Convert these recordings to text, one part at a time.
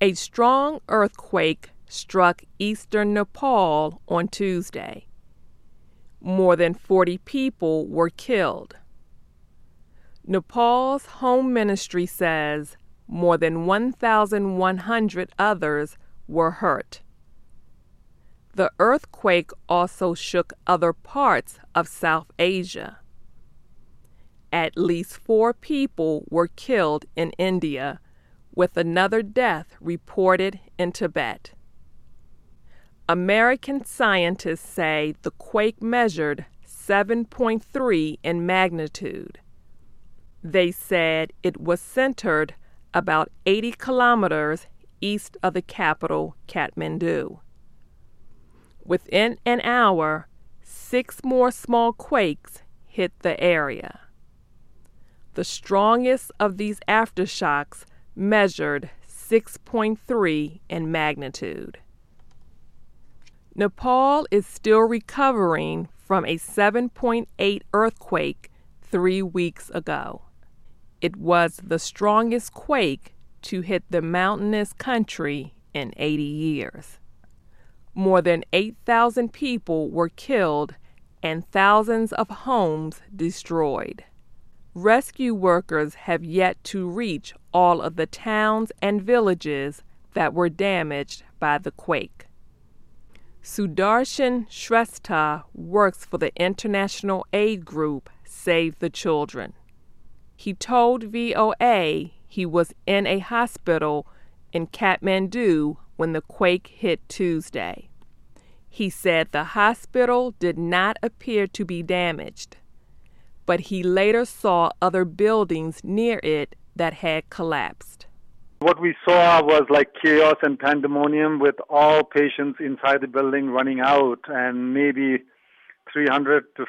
A strong earthquake struck eastern Nepal on Tuesday. More than 40 people were killed. Nepal's Home Ministry says more than 1,100 others were hurt. The earthquake also shook other parts of South Asia. At least 4 people were killed in India, with another death reported in Tibet. American scientists say the quake measured 7.3 in magnitude. They said it was centered about 80 kilometers east of the capital, Kathmandu. Within an hour, 6 more small quakes hit the area. The strongest of these aftershocks measured 6.3 in magnitude. Nepal is still recovering from a 7.8 earthquake 3 weeks ago. It was the strongest quake to hit the mountainous country in 80 years. More than 8,000 people were killed and thousands of homes destroyed. Rescue workers have yet to reach all of the towns and villages that were damaged by the quake. Sudarshan Shrestha works for the international aid group Save the Children. He told VOA he was in a hospital in Kathmandu when the quake hit Tuesday. He said the hospital did not appear to be damaged, but he later saw other buildings near it that had collapsed. What we saw was like chaos and pandemonium with all patients inside the building running out, and maybe 300 to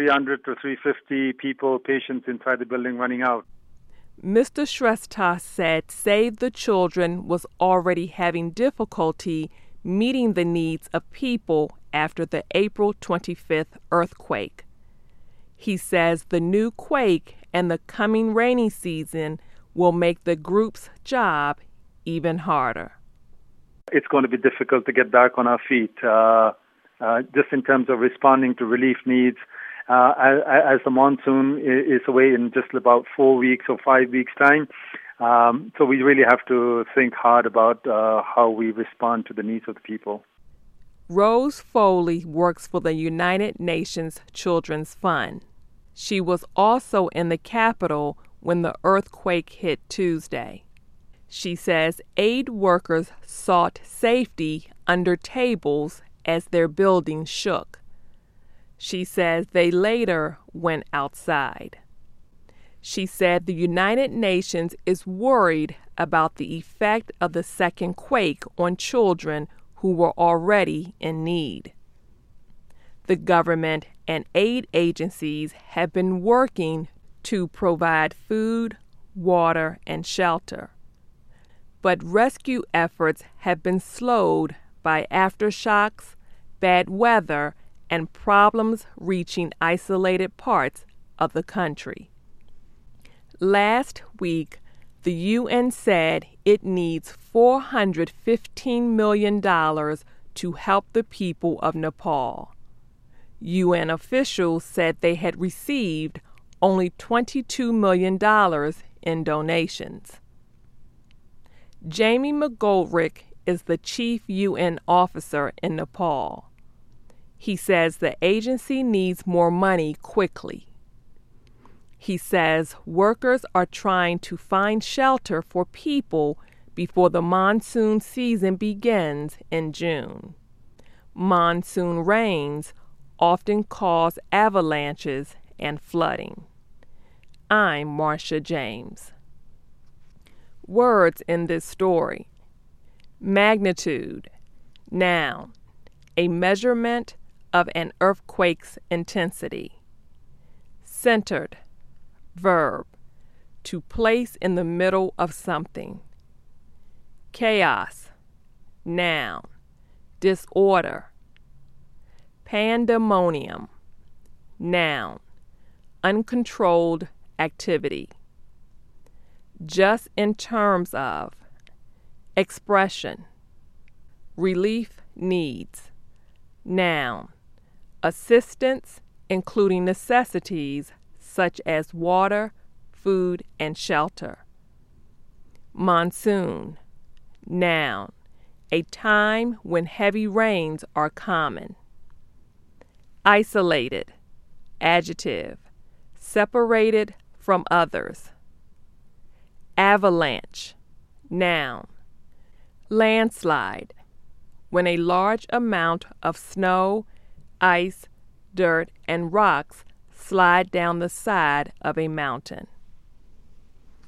350 patients inside the building running out. Mr. Shrestha said Save the Children was already having difficulty meeting the needs of people after the April 25th earthquake. He says the new quake and the coming rainy season will make the group's job even harder. It's going to be difficult to get back on our feet, just in terms of responding to relief needs. As the monsoon is away in just about 4 weeks or 5 weeks' time. So we really have to think hard about how we respond to the needs of the people. Rose Foley works for the United Nations Children's Fund. She was also in the capital when the earthquake hit Tuesday. She says aid workers sought safety under tables as their building shook. She says they later went outside. She said the United Nations is worried about the effect of the second quake on children who were already in need. The government and aid agencies have been working to provide food, water, and shelter. But rescue efforts have been slowed by aftershocks, bad weather, and problems reaching isolated parts of the country. Last week, the UN said it needs $415 million to help the people of Nepal. UN officials said they had received only $22 million in donations. Jamie McGoldrick is the chief UN officer in Nepal. He says the agency needs more money quickly. He says workers are trying to find shelter for people before the monsoon season begins in June. Monsoon rains often cause avalanches and flooding. I'm Marcia James. Words in this story. Magnitude, noun, a measurement of an earthquake's intensity. Centered, verb, to place in the middle of something. Chaos, noun, disorder. Pandemonium, noun, uncontrolled activity. Just in terms of, Expression. Relief needs. Noun. Assistance, including necessities such as water, food, and shelter. Monsoon. Noun. A time when heavy rains are common. Isolated. Adjective. Separated from others. Avalanche. Noun. Landslide. When a large amount of snow, ice, dirt, and rocks slide down the side of a mountain.